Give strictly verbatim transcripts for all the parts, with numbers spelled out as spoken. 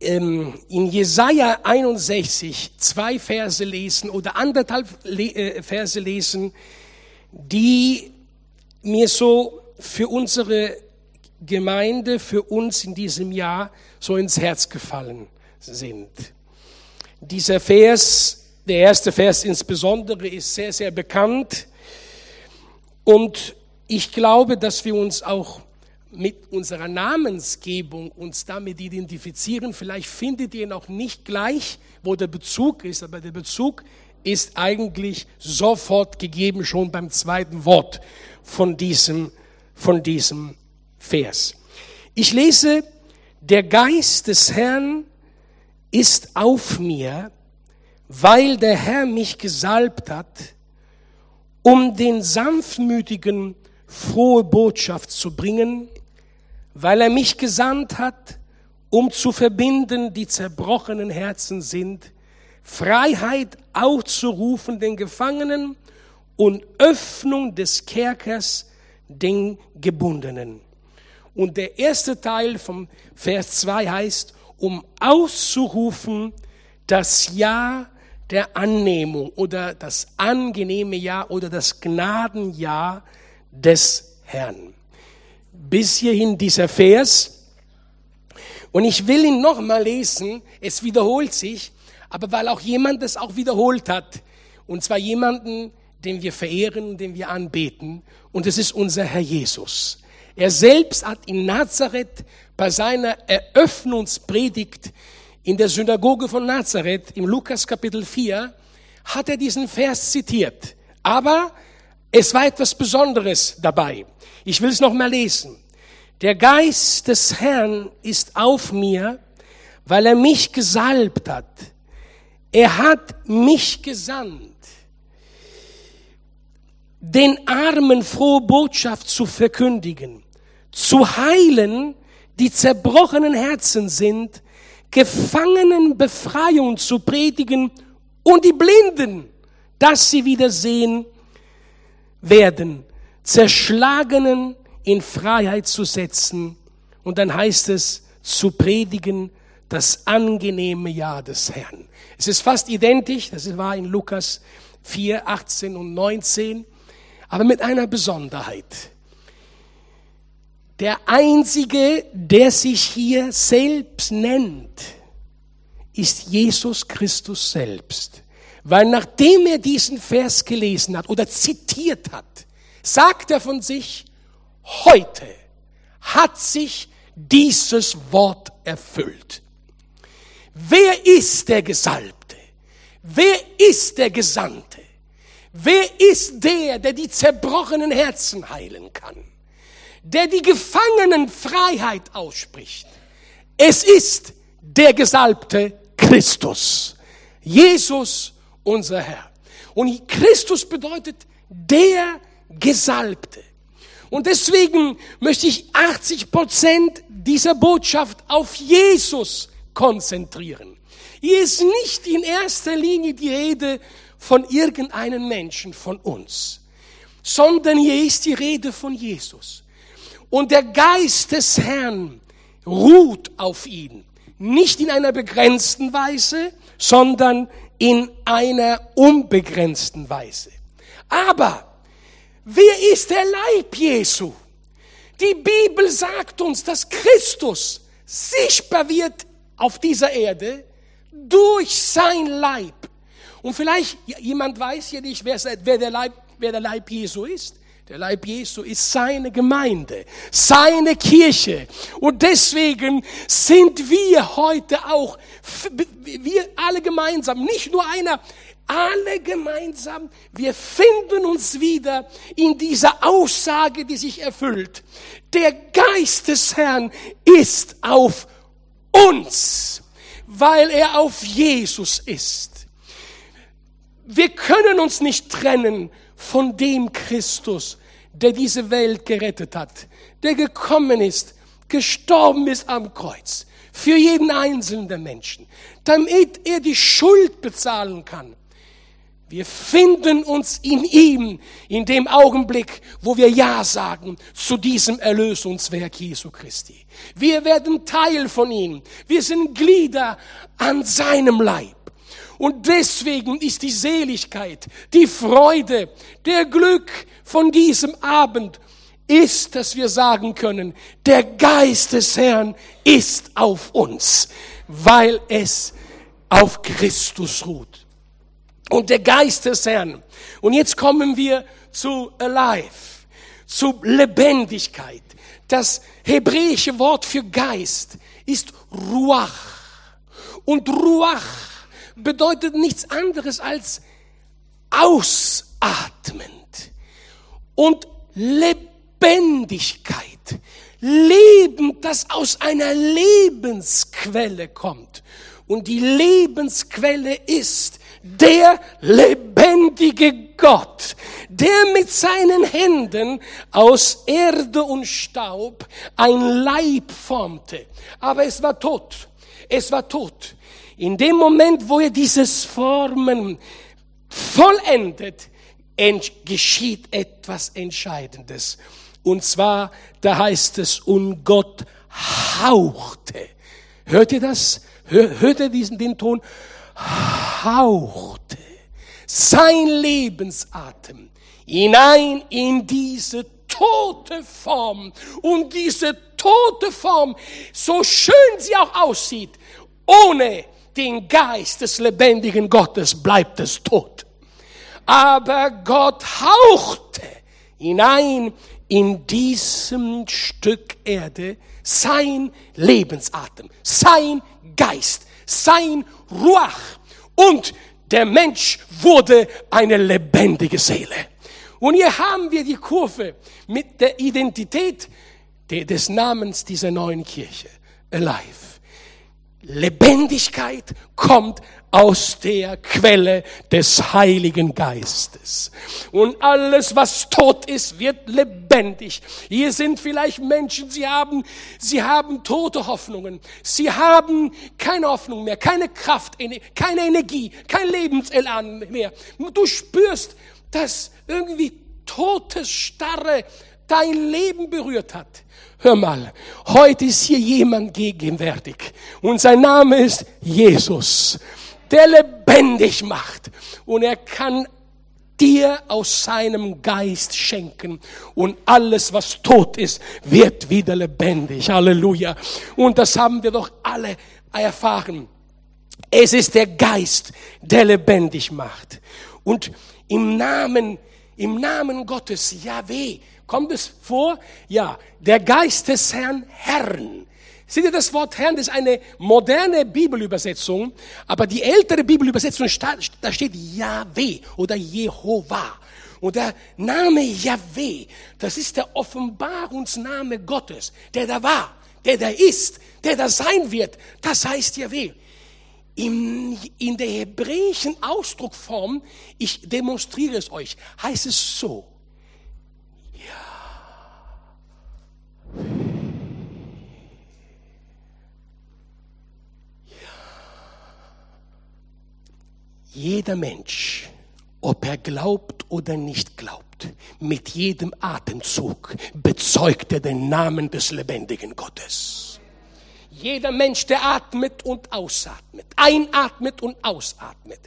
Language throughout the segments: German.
in Jesaja einundsechzig zwei Verse lesen oder anderthalb Verse lesen, die mir so für unsere Gemeinde, für uns in diesem Jahr so ins Herz gefallen sind. Dieser Vers, der erste Vers insbesondere, ist sehr, sehr bekannt. Und ich glaube, dass wir uns auch mit unserer Namensgebung uns damit identifizieren. Vielleicht findet ihr noch nicht gleich, wo der Bezug ist, aber der Bezug ist eigentlich sofort gegeben, schon beim zweiten Wort von diesem, von diesem Vers. Ich lese, der Geist des Herrn ist auf mir, weil der Herr mich gesalbt hat, um den Sanftmütigen frohe Botschaft zu bringen, weil er mich gesandt hat, um zu verbinden, die zerbrochenen Herzen sind, Freiheit aufzurufen den Gefangenen und Öffnung des Kerkers den Gebundenen. Und der erste Teil vom Vers zwei heißt, um auszurufen das Jahr der Annehmung oder das angenehme Jahr oder das Gnadenjahr des Herrn. Bis hierhin dieser Vers. Und ich will ihn nochmal lesen, es wiederholt sich, aber weil auch jemand es auch wiederholt hat. Und zwar jemanden, den wir verehren, den wir anbeten. Und es ist unser Herr Jesus. Er selbst hat in Nazareth bei seiner Eröffnungspredigt in der Synagoge von Nazareth, im Lukas Kapitel vier, hat er diesen Vers zitiert. Aber es war etwas Besonderes dabei. Ich will es noch mal lesen. Der Geist des Herrn ist auf mir, weil er mich gesalbt hat. Er hat mich gesandt, den Armen frohe Botschaft zu verkündigen, zu heilen, die zerbrochenen Herzen sind, Gefangenen Befreiung zu predigen und die Blinden, dass sie wieder sehen werden, Zerschlagenen in Freiheit zu setzen. Und dann heißt es, zu predigen das angenehme Jahr des Herrn. Es ist fast identisch, das war in Lukas vier, achtzehn und neunzehn, aber mit einer Besonderheit. Der Einzige, der sich hier selbst nennt, ist Jesus Christus selbst. Weil nachdem er diesen Vers gelesen hat oder zitiert hat, sagt er von sich, heute hat sich dieses Wort erfüllt. Wer ist der Gesalbte? Wer ist der Gesandte? Wer ist der, der die zerbrochenen Herzen heilen kann? Der die Gefangenen Freiheit ausspricht? Es ist der Gesalbte Christus. Jesus, unser Herr. Und Christus bedeutet der Gesalbte. Und deswegen möchte ich achtzig Prozent dieser Botschaft auf Jesus konzentrieren. Hier ist nicht in erster Linie die Rede von irgendeinem Menschen von uns, sondern hier ist die Rede von Jesus. Und der Geist des Herrn ruht auf ihn. Nicht in einer begrenzten Weise, sondern in einer unbegrenzten Weise. Aber wer ist der Leib Jesu? Die Bibel sagt uns, dass Christus sichtbar wird auf dieser Erde durch sein Leib. Und vielleicht, jemand weiß ja nicht, wer, wer, der Leib, wer der Leib Jesu ist. Der Leib Jesu ist seine Gemeinde, seine Kirche. Und deswegen sind wir heute auch, wir alle gemeinsam, nicht nur einer, alle gemeinsam, wir finden uns wieder in dieser Aussage, die sich erfüllt. Der Geist des Herrn ist auf uns, weil er auf Jesus ist. Wir können uns nicht trennen von dem Christus, der diese Welt gerettet hat, der gekommen ist, gestorben ist am Kreuz, für jeden einzelnen der Menschen, damit er die Schuld bezahlen kann, Wir finden uns in ihm, in dem Augenblick, wo wir Ja sagen zu diesem Erlösungswerk Jesu Christi. Wir werden Teil von ihm. Wir sind Glieder an seinem Leib. Und deswegen ist die Seligkeit, die Freude, der Glück von diesem Abend ist, dass wir sagen können, der Geist des Herrn ist auf uns, weil es auf Christus ruht. Und der Geist des Herrn. Und jetzt kommen wir zu alive, zu Lebendigkeit. Das hebräische Wort für Geist ist Ruach. Und Ruach bedeutet nichts anderes als ausatmend und Lebendigkeit. Leben, das aus einer Lebensquelle kommt. Und die Lebensquelle ist der lebendige Gott, der mit seinen Händen aus Erde und Staub ein Leib formte. Aber es war tot. Es war tot. In dem Moment, wo er dieses Formen vollendet, geschieht etwas Entscheidendes. Und zwar, da heißt es, und Gott hauchte. Hört ihr das? Hört ihr diesen, den Ton? Hauchte sein Lebensatem hinein in diese tote Form. Und diese tote Form, so schön sie auch aussieht, ohne den Geist des lebendigen Gottes bleibt es tot. Aber Gott hauchte hinein in diesem Stück Erde sein Lebensatem, sein Geist, sein Ruach. Und der Mensch wurde eine lebendige Seele. Und hier haben wir die Kurve mit der Identität des Namens dieser neuen Kirche. Alive. Lebendigkeit kommt aus der Quelle des Heiligen Geistes. Und alles, was tot ist, wird lebendig. Hier sind vielleicht Menschen, sie haben, sie haben tote Hoffnungen. Sie haben keine Hoffnung mehr, keine Kraft, keine Energie, kein Lebenselan mehr. Du spürst, dass irgendwie totes Starre dein Leben berührt hat. Hör mal, heute ist hier jemand gegenwärtig und sein Name ist Jesus, der lebendig macht, und er kann dir aus seinem Geist schenken und alles, was tot ist, wird wieder lebendig. Halleluja. Und das haben wir doch alle erfahren. Es ist der Geist, der lebendig macht. Und im Namen, im Namen Gottes, Jahweh, kommt es vor? Ja, der Geist des Herrn, Herrn. Seht ihr das Wort Herrn? Das ist eine moderne Bibelübersetzung, aber die ältere Bibelübersetzung, da steht Jahweh oder Jehova. Und der Name Jahweh, das ist der Offenbarungsname Gottes, der da war, der da ist, der da sein wird. Das heißt Jahweh. In, in der hebräischen Ausdruckform, ich demonstriere es euch, heißt es so. Jeder Mensch, ob er glaubt oder nicht glaubt, mit jedem Atemzug bezeugt er den Namen des lebendigen Gottes. Jeder Mensch, der atmet und ausatmet, einatmet und ausatmet.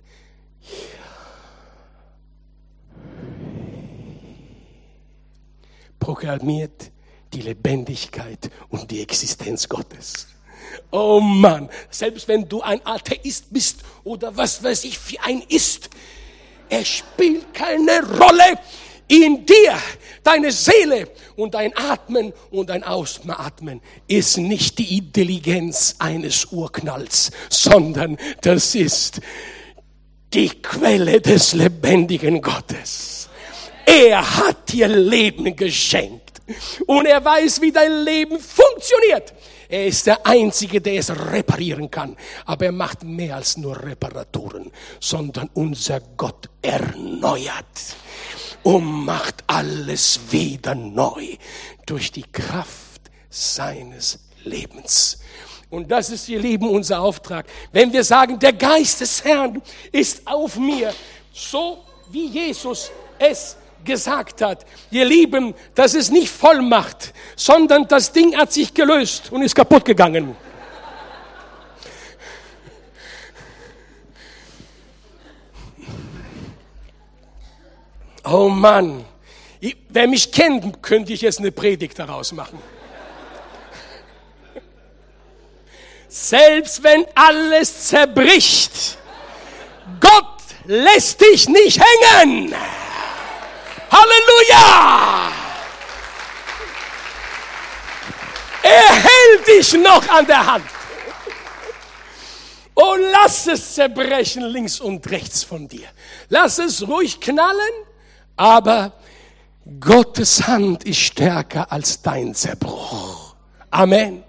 Proklamiert die Lebendigkeit und die Existenz Gottes. Oh Mann, selbst wenn du ein Atheist bist oder was weiß ich für ein Ist, es spielt keine Rolle in dir. Deine Seele und dein Atmen und dein Ausatmen ist nicht die Intelligenz eines Urknalls, sondern das ist die Quelle des lebendigen Gottes. Er hat dir Leben geschenkt und er weiß, wie dein Leben funktioniert. Er ist der Einzige, der es reparieren kann. Aber er macht mehr als nur Reparaturen, sondern unser Gott erneuert und macht alles wieder neu durch die Kraft seines Lebens. Und das ist, ihr Lieben, unser Auftrag. Wenn wir sagen, der Geist des Herrn ist auf mir, So wie Jesus es gesagt hat. Ihr Lieben, das ist nicht Vollmacht, sondern das Ding hat sich gelöst und ist kaputt gegangen. Oh Mann, ich, wer mich kennt, könnte ich jetzt eine Predigt daraus machen. Selbst wenn alles zerbricht, Gott lässt dich nicht hängen. Halleluja! Er hält dich noch an der Hand. Oh, lass es zerbrechen links und rechts von dir. Lass es ruhig knallen, aber Gottes Hand ist stärker als dein Zerbruch. Amen.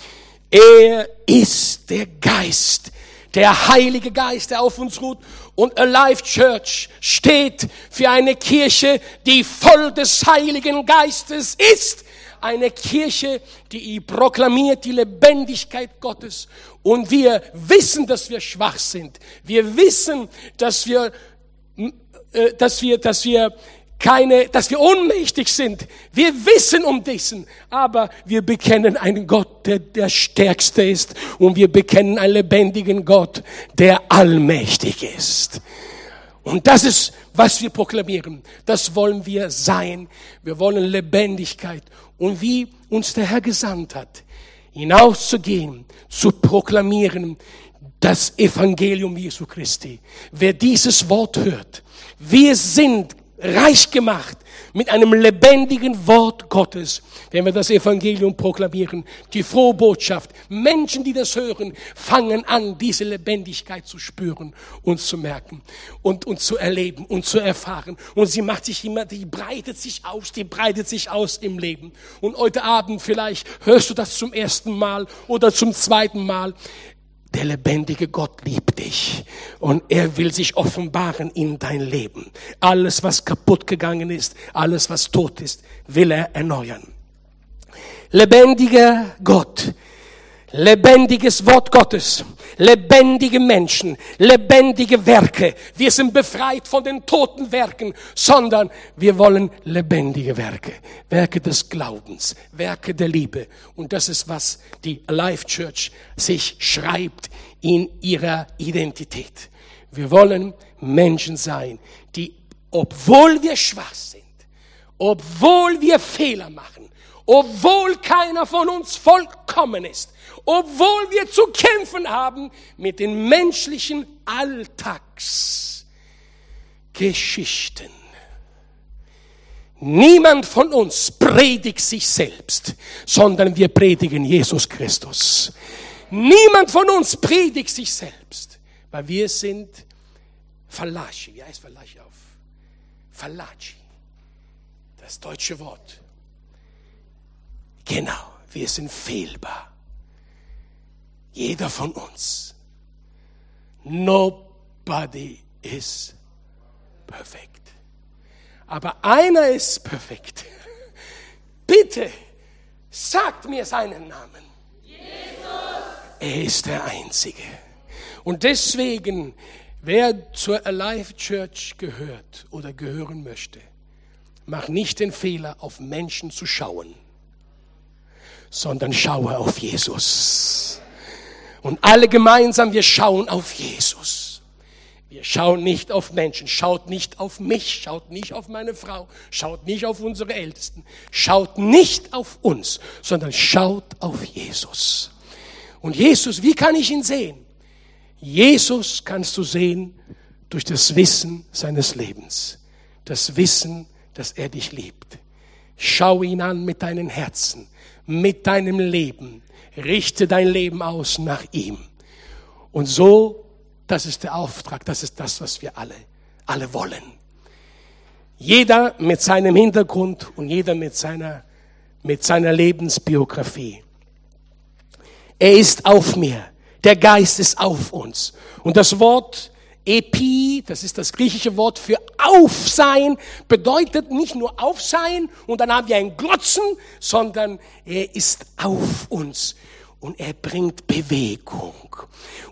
Er ist der Geist, der Heilige Geist, der auf uns ruht. Und Alive Church steht für eine Kirche, die voll des Heiligen Geistes ist. Eine Kirche, die proklamiert die Lebendigkeit Gottes. Und wir wissen, dass wir schwach sind. Wir wissen, dass wir, äh, dass wir, dass wir keine, dass wir ohnmächtig sind. Wir wissen um diesen, aber wir bekennen einen Gott, der der Stärkste ist, und wir bekennen einen lebendigen Gott, der allmächtig ist. Und das ist, was wir proklamieren. Das wollen wir sein. Wir wollen Lebendigkeit. Und wie uns der Herr gesandt hat, hinauszugehen, zu proklamieren, das Evangelium Jesu Christi. Wer dieses Wort hört, wir sind reich gemacht mit einem lebendigen Wort Gottes, wenn wir das Evangelium proklamieren, die frohe Botschaft. Menschen, die das hören, fangen an, diese Lebendigkeit zu spüren und zu merken und, und zu erleben und zu erfahren. Und sie macht sich immer, die breitet sich aus, die breitet sich aus im Leben. Und heute Abend vielleicht hörst du das zum ersten Mal oder zum zweiten Mal. Der lebendige Gott liebt dich und er will sich offenbaren in dein Leben. Alles, was kaputt gegangen ist, alles, was tot ist, will er erneuern. Lebendiger Gott, lebendiges Wort Gottes, lebendige Menschen, lebendige Werke. Wir sind befreit von den toten Werken, sondern wir wollen lebendige Werke. Werke des Glaubens, Werke der Liebe. Und das ist, was die Alive Church sich schreibt in ihrer Identität. Wir wollen Menschen sein, die, obwohl wir schwach sind, obwohl wir Fehler machen, obwohl keiner von uns vollkommen ist, obwohl wir zu kämpfen haben mit den menschlichen Alltagsgeschichten. Niemand von uns predigt sich selbst, sondern wir predigen Jesus Christus. Niemand von uns predigt sich selbst, weil wir sind Falachi. Wie heißt Falachi auf? Falachi. Das deutsche Wort. Genau, wir sind fehlbar. Jeder von uns. Nobody is perfect. Aber einer ist perfekt. Bitte, sagt mir seinen Namen. Jesus. Er ist der Einzige. Und deswegen, wer zur Alive Church gehört oder gehören möchte, mach nicht den Fehler, auf Menschen zu schauen, sondern schaue auf Jesus. Und alle gemeinsam, wir schauen auf Jesus. Wir schauen nicht auf Menschen, schaut nicht auf mich, schaut nicht auf meine Frau, schaut nicht auf unsere Ältesten, schaut nicht auf uns, sondern schaut auf Jesus. Und Jesus, wie kann ich ihn sehen? Jesus kannst du sehen durch das Wissen seines Lebens, das Wissen, dass er dich liebt. Schau ihn an mit deinem Herzen, mit deinem Leben. Richte dein Leben aus nach ihm. Und so, das ist der Auftrag, das ist das, was wir alle, alle wollen. Jeder mit seinem Hintergrund und jeder mit seiner, mit seiner Lebensbiografie. Er ist auf mir. Der Geist ist auf uns. Und das Wort Epi, das ist das griechische Wort für Aufsein, bedeutet nicht nur Aufsein und dann haben wir ein Glotzen, sondern er ist auf uns und er bringt Bewegung.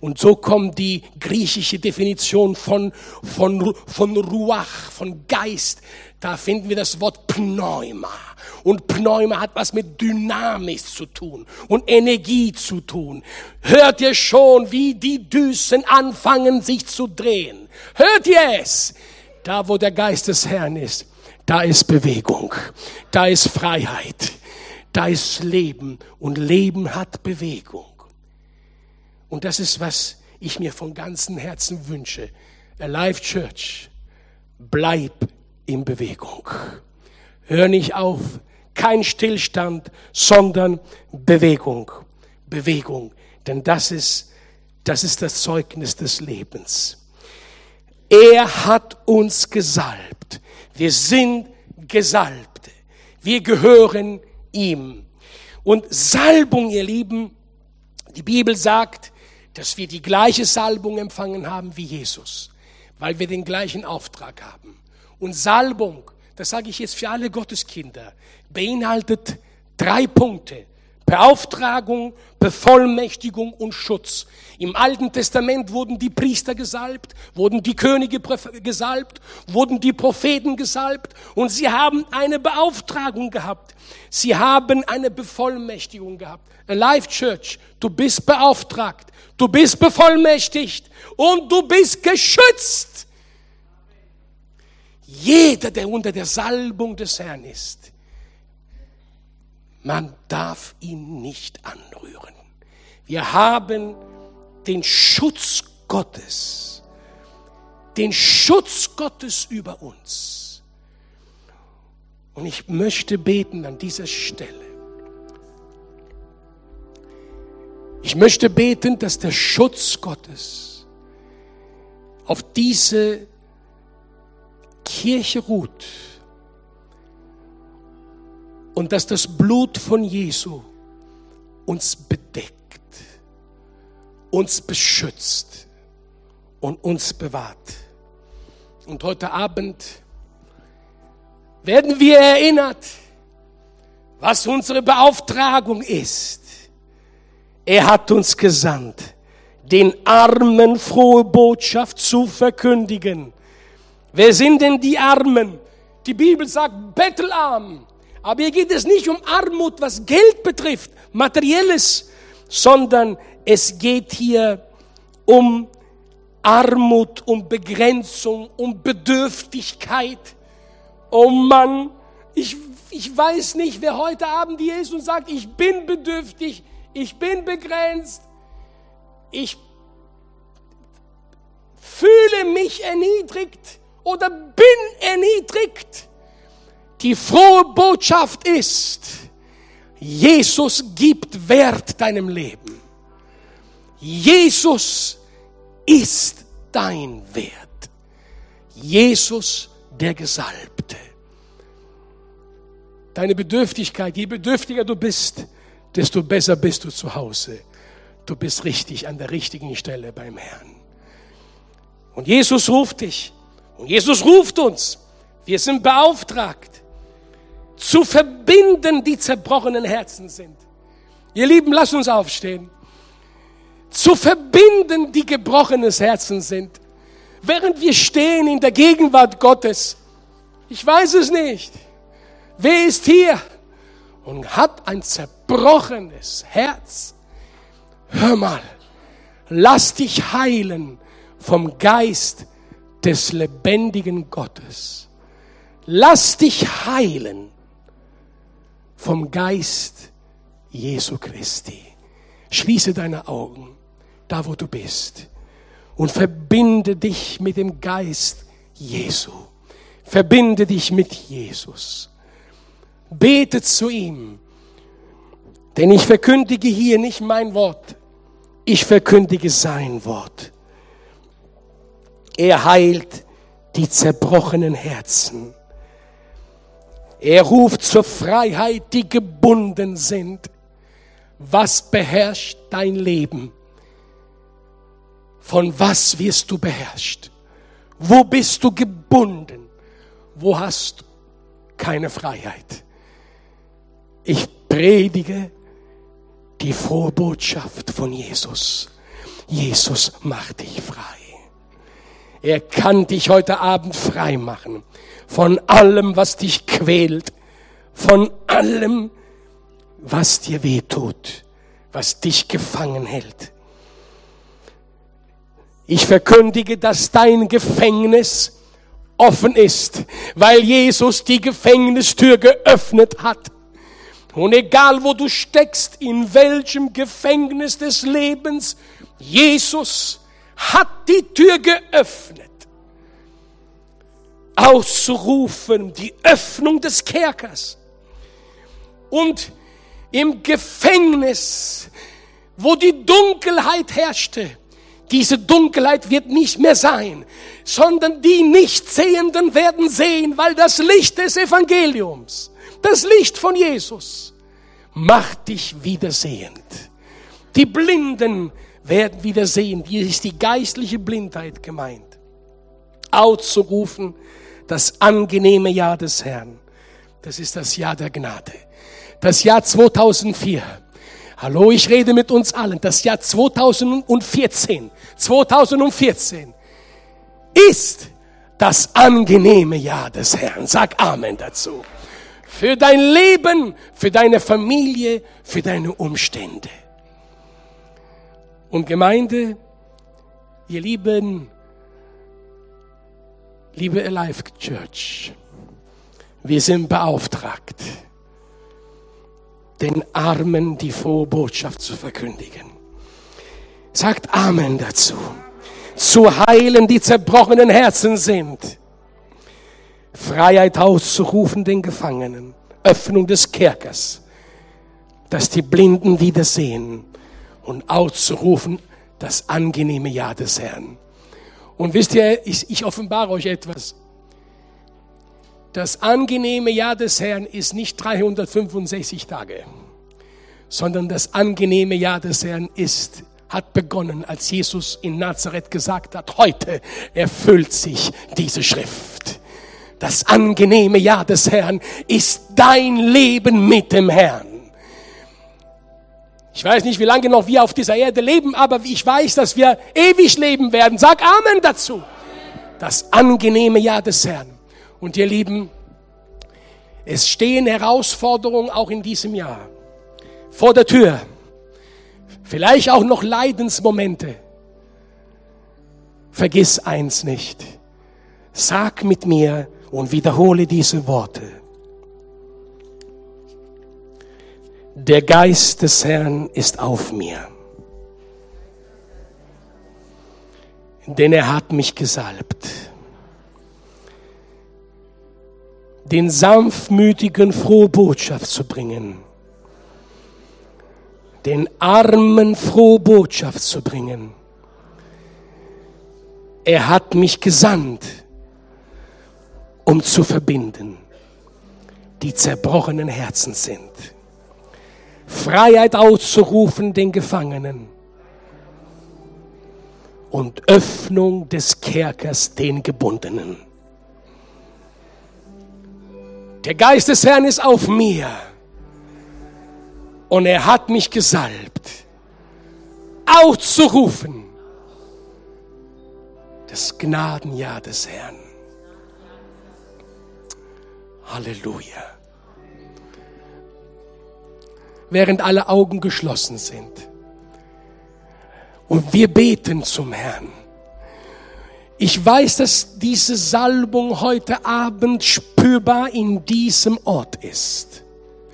Und so kommt die griechische Definition von, von, von Ruach, von Geist. Da finden wir das Wort Pneuma. Und Pneuma hat was mit Dynamis zu tun und Energie zu tun. Hört ihr schon, wie die Düsen anfangen sich zu drehen? Hört ihr es? Da, wo der Geist des Herrn ist, da ist Bewegung, da ist Freiheit, da ist Leben. Und Leben hat Bewegung. Und das ist, was ich mir von ganzem Herzen wünsche. Alive Church, bleib in Bewegung. Hör nicht auf, kein Stillstand, sondern Bewegung. Bewegung, denn das ist, das ist das Zeugnis des Lebens. Er hat uns gesalbt. Wir sind Gesalbte. Wir gehören ihm. Und Salbung, ihr Lieben, die Bibel sagt, dass wir die gleiche Salbung empfangen haben wie Jesus, weil wir den gleichen Auftrag haben. Und Salbung, das sage ich jetzt für alle Gotteskinder, beinhaltet drei Punkte. Beauftragung, Bevollmächtigung und Schutz. Im Alten Testament wurden die Priester gesalbt, wurden die Könige gesalbt, wurden die Propheten gesalbt und sie haben eine Beauftragung gehabt. Sie haben eine Bevollmächtigung gehabt. Alive Church, du bist beauftragt, du bist bevollmächtigt und du bist geschützt. Jeder, der unter der Salbung des Herrn ist, man darf ihn nicht anrühren. Wir haben den Schutz Gottes, den Schutz Gottes über uns. Und ich möchte beten an dieser Stelle. Ich möchte beten, dass der Schutz Gottes auf diese Kirche ruht. Und dass das Blut von Jesu uns bedeckt, uns beschützt und uns bewahrt. Und heute Abend werden wir erinnert, was unsere Beauftragung ist. Er hat uns gesandt, den Armen frohe Botschaft zu verkündigen. Wer sind denn die Armen? Die Bibel sagt bettelarm. Aber hier geht es nicht um Armut, was Geld betrifft, Materielles, sondern es geht hier um Armut, um Begrenzung, um Bedürftigkeit. Oh Mann, ich, ich weiß nicht, wer heute Abend hier ist und sagt, ich bin bedürftig, ich bin begrenzt, ich fühle mich erniedrigt oder bin erniedrigt. Die frohe Botschaft ist, Jesus gibt Wert deinem Leben. Jesus ist dein Wert. Jesus, der Gesalbte. Deine Bedürftigkeit, je bedürftiger du bist, desto besser bist du zu Hause. Du bist richtig an der richtigen Stelle beim Herrn. Und Jesus ruft dich. Und Jesus ruft uns. Wir sind beauftragt, zu verbinden, die zerbrochenen Herzen sind. Ihr Lieben, lasst uns aufstehen. Zu verbinden, die gebrochenes Herzen sind. Während wir stehen in der Gegenwart Gottes. Ich weiß es nicht. Wer ist hier und hat ein zerbrochenes Herz? Hör mal, lass dich heilen vom Geist des lebendigen Gottes. Lass dich heilen vom Geist Jesu Christi. Schließe deine Augen, da wo du bist, und verbinde dich mit dem Geist Jesu. Verbinde dich mit Jesus. Bete zu ihm, denn ich verkündige hier nicht mein Wort, ich verkündige sein Wort. Er heilt die zerbrochenen Herzen. Er ruft zur Freiheit, die gebunden sind. Was beherrscht dein Leben? Von was wirst du beherrscht? Wo bist du gebunden? Wo hast du keine Freiheit? Ich predige die frohe Botschaft von Jesus. Jesus macht dich frei. Er kann dich heute Abend frei machen von allem, was dich quält, von allem, was dir weh tut, was dich gefangen hält. Ich verkündige, dass dein Gefängnis offen ist, weil Jesus die Gefängnistür geöffnet hat. Und egal wo du steckst, in welchem Gefängnis des Lebens, Jesus hat die Tür geöffnet. Auszurufen, die Öffnung des Kerkers. Und im Gefängnis, wo die Dunkelheit herrschte, diese Dunkelheit wird nicht mehr sein, sondern die Nichtsehenden werden sehen, weil das Licht des Evangeliums, das Licht von Jesus, macht dich wieder sehend. Die Blinden werden wieder sehen. Hier ist die geistliche Blindheit gemeint. Auszurufen, das angenehme Jahr des Herrn. Das ist das Jahr der Gnade. Das Jahr zweitausendvier. Hallo, ich rede mit uns allen. Das Jahr zweitausendvierzehn. zweitausendvierzehn ist das angenehme Jahr des Herrn. Sag Amen dazu. Für dein Leben, für deine Familie, für deine Umstände. Und Gemeinde, ihr Lieben, liebe Alive Church, wir sind beauftragt, den Armen die frohe Botschaft zu verkündigen. Sagt Amen dazu. Zu heilen, die zerbrochenen Herzen sind. Freiheit auszurufen den Gefangenen. Öffnung des Kerkers, dass die Blinden wieder sehen. Und auszurufen das angenehme Jahr des Herrn. Und wisst ihr, ich, ich offenbare euch etwas. Das angenehme Jahr des Herrn ist nicht dreihundertfünfundsechzig Tage, sondern das angenehme Jahr des Herrn ist, hat begonnen, als Jesus in Nazareth gesagt hat, heute erfüllt sich diese Schrift. Das angenehme Jahr des Herrn ist dein Leben mit dem Herrn. Ich weiß nicht, wie lange noch wir auf dieser Erde leben, aber ich weiß, dass wir ewig leben werden. Sag Amen dazu. Das angenehme Jahr des Herrn. Und ihr Lieben, es stehen Herausforderungen auch in diesem Jahr vor der Tür. Vielleicht auch noch Leidensmomente. Vergiss eins nicht. Sag mit mir und wiederhole diese Worte. Der Geist des Herrn ist auf mir, denn er hat mich gesalbt, den Sanftmütigen frohe Botschaft zu bringen, den Armen frohe Botschaft zu bringen. Er hat mich gesandt, um zu verbinden, die zerbrochenen Herzen sind. Freiheit auszurufen den Gefangenen und Öffnung des Kerkers den Gebundenen. Der Geist des Herrn ist auf mir und er hat mich gesalbt, auszurufen das Gnadenjahr des Herrn. Halleluja. Während alle Augen geschlossen sind. Und wir beten zum Herrn. Ich weiß, dass diese Salbung heute Abend spürbar in diesem Ort ist.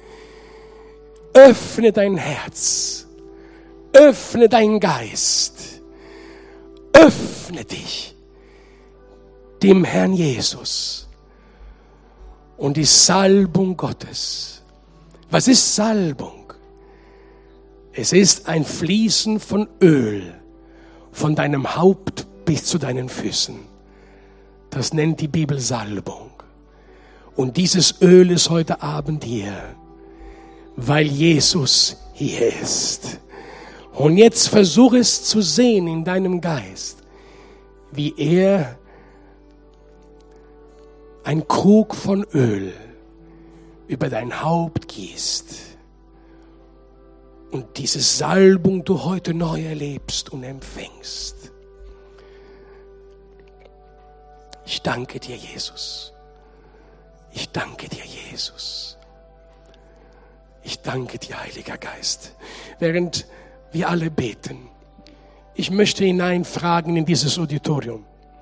Öffne dein Herz. Öffne deinen Geist. Öffne dich dem Herrn Jesus. Und die Salbung Gottes. Was ist Salbung? Es ist ein Fließen von Öl von deinem Haupt bis zu deinen Füßen. Das nennt die Bibel Salbung. Und dieses Öl ist heute Abend hier, weil Jesus hier ist. Und jetzt versuch es zu sehen in deinem Geist, wie er ein Krug von Öl über dein Haupt gießt. und diese Salbung du heute neu erlebst und empfängst. Ich danke dir, Jesus. Ich danke dir, Jesus. Ich danke dir, Heiliger Geist. Während wir alle beten, ich möchte hineinfragen in dieses Auditorium.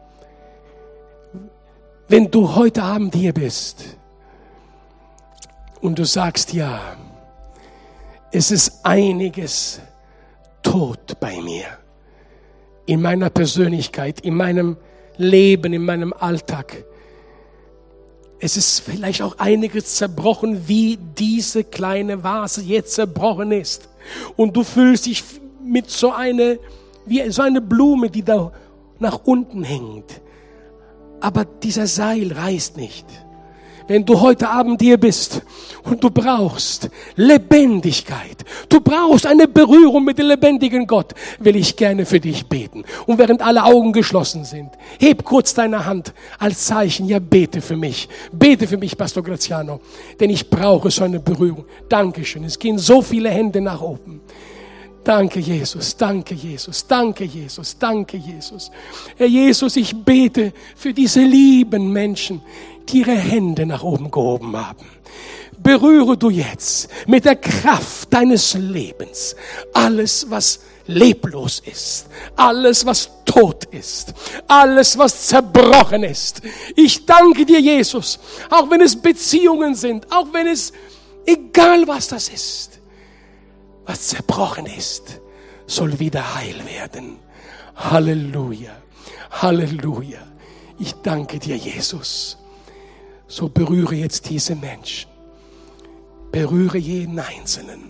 Wenn du heute Abend hier bist und du sagst, ja, es ist einiges tot bei mir, in meiner Persönlichkeit, in meinem Leben, in meinem Alltag. Es ist vielleicht auch einiges zerbrochen, wie diese kleine Vase jetzt zerbrochen ist. Und du fühlst dich mit so einer, wie so eine Blume, die da nach unten hängt. Aber dieser Seil reißt nicht. Wenn du heute Abend hier bist und du brauchst Lebendigkeit, du brauchst eine Berührung mit dem lebendigen Gott, will ich gerne für dich beten. Und während alle Augen geschlossen sind, heb kurz deine Hand als Zeichen, ja, bete für mich. Bete für mich, Pastor Graziano, denn ich brauche so eine Berührung. Dankeschön, es gehen so viele Hände nach oben. Danke, Jesus, danke, Jesus, danke, Jesus, danke, Jesus. Herr Jesus, ich bete für diese lieben Menschen, die ihre Hände nach oben gehoben haben. Berühre du jetzt mit der Kraft deines Lebens alles, was leblos ist, alles, was tot ist, alles, was zerbrochen ist. Ich danke dir, Jesus, auch wenn es Beziehungen sind, auch wenn es, egal was das ist, was zerbrochen ist, soll wieder heil werden. Halleluja, Halleluja. Ich danke dir, Jesus. So berühre jetzt diese Menschen. Berühre jeden Einzelnen.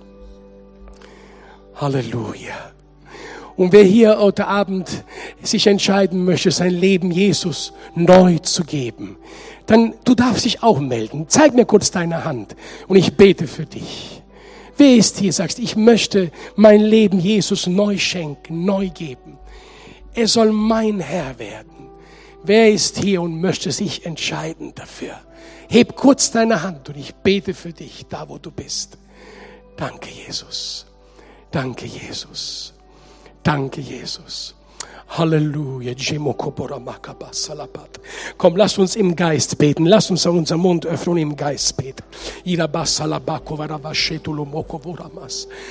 Halleluja. Und wer hier heute Abend sich entscheiden möchte, sein Leben Jesus neu zu geben, dann du darfst dich auch melden. Zeig mir kurz deine Hand und ich bete für dich. Wer ist hier, sagst, ich möchte mein Leben Jesus neu schenken, neu geben. Er soll mein Herr werden. Wer ist hier und möchte sich entscheiden dafür? Heb kurz deine Hand und ich bete für dich, da wo du bist. Danke, Jesus. Danke, Jesus. Danke, Jesus. Halleluja. Komm, lass uns im Geist beten. Lass uns unseren Mund öffnen und im Geist beten.